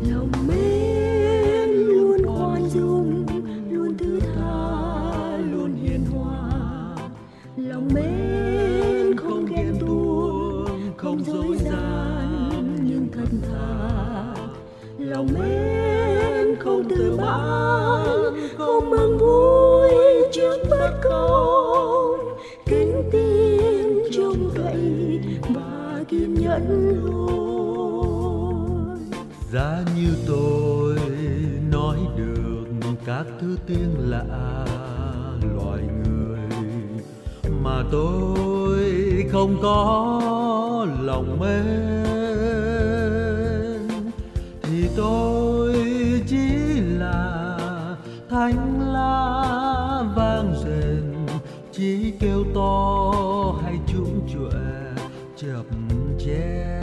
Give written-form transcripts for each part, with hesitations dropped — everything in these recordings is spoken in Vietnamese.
Lòng mến luôn khoan dung, luôn thứ tha, luôn hiền hòa. Lòng mến không ghen tuông, không dối gian nhưng thật thà. Lòng mến không từ bán, không mừng vui trước bất công. Kính tin trông cậy và kiên nhẫn luôn. Giá như tôi nói được các thứ tiếng lạ loài người, mà tôi không có lòng mến, thì tôi chỉ là thanh lá vang rền, chỉ kêu to hay trũng chọe chập chen.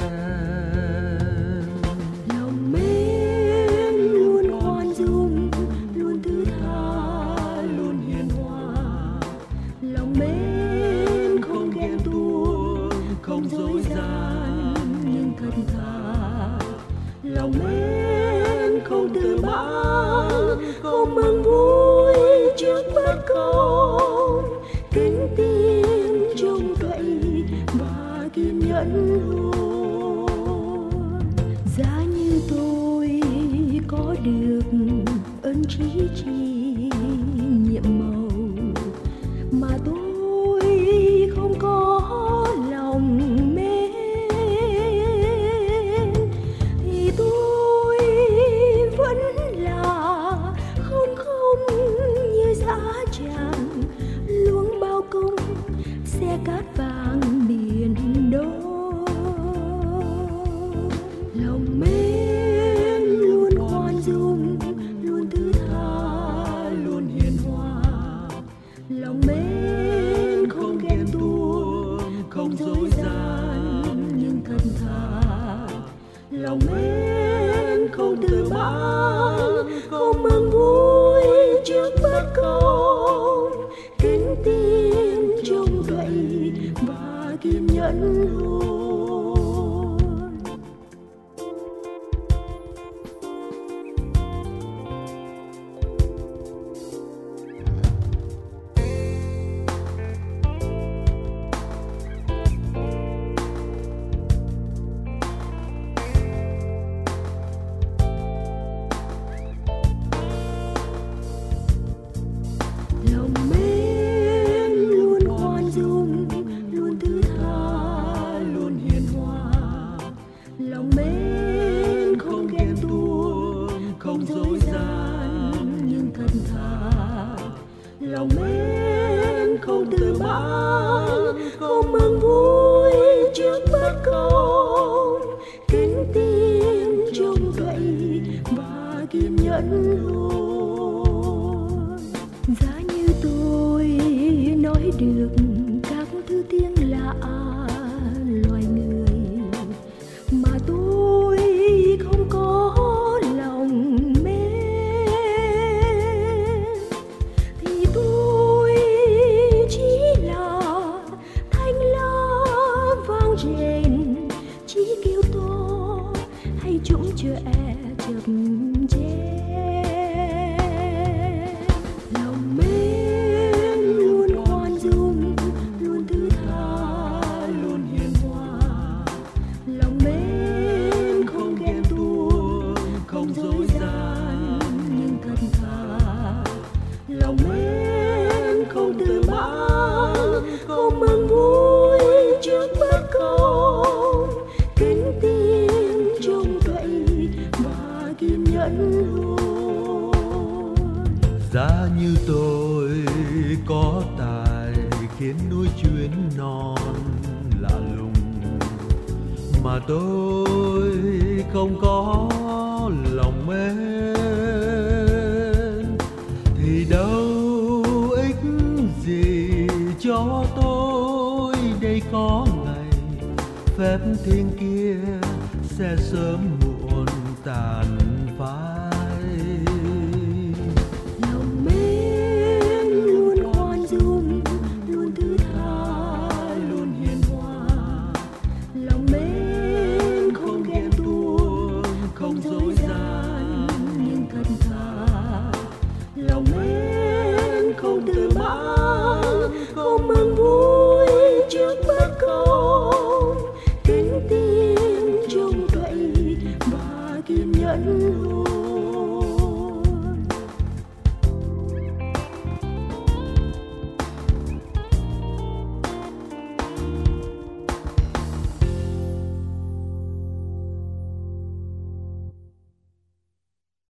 Lòng mến luôn khoan dung, luôn thứ tha, luôn hiền hòa. Lòng mến không ghen tuông, không dối gian nhưng thật thà. Lòng mến không từ bán, không mừng vui trước bất công. Kính tin trông cậy và kiên nhẫn luôn. Giá như tôi có được ơn trí chi nhiệm màu, mà tôi không có lòng mến, thì tôi vẫn là không không như dã tràng luống bao công xe cát vàng biển đông. Lòng mến luôn khoan dung, luôn thứ tha, luôn hiền hòa. Lòng mến không ghen tuông, không dối gian nhưng thật thà. Lòng mến không từ bán, không mừng vui trước bất công. Kính tin trông cậy và kiên nhẫn luôn. Lòng mến luôn khoan dung, luôn thứ tha, luôn hiền hòa. Lòng mến không ghen tuông, không dối gian nhưng thật thà. Lòng mến không từ bán, không mừng vui trước bất công. Kính tin trông cậy và kiên nhẫn luôn. Giá như tôi nói được các thứ tiếng lạ loài người, mà tôi không có lòng mến, thì tôi chỉ là thanh lá vang rền, chỉ kêu to hay trũng chọe chập chen. Lòng mến luôn khoan dung, luôn thứ tha, luôn hiền hòa. Lòng mến không ghen tuông, không dối gian nhưng thật thà. Lòng mến không từ bán, không mừng vui trước bất công. Kính tin trông cậy và kiên nhẫn luôn. Giá như tôi có tài khiến núi chuyến non lạ lùng, mà tôi không có lòng mến, thì đâu ích gì cho tôi đây có ngày phép thiên kia sẽ sớm